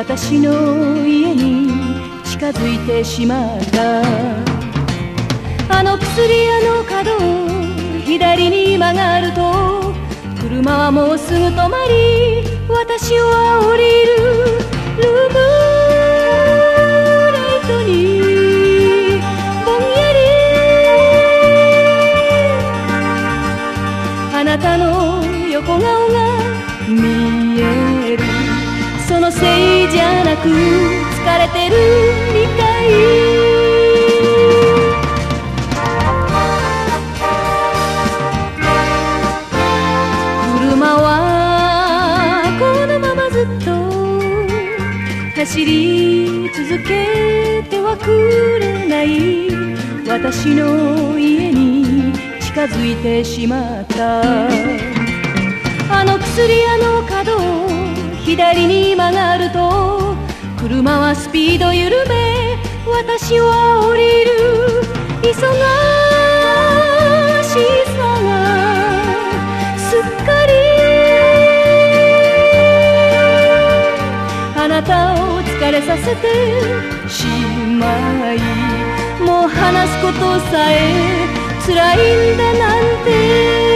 私の家に近づいてしまった。あの薬屋の角を左に曲がると、車はもうすぐ止まり、私は降りる。ルームライトにぼんやりあなたの横顔が見える。そのせいじゃなく疲れてるみたい。車はこのままずっと走り続けてはくれない。私の家に近づいてしまった。あの薬屋の角を左に曲がると、車はスピード緩め、私は降りる。忙しさがすっかりあなたを疲れさせてしまい、もう話すことさえ辛いんだなんて。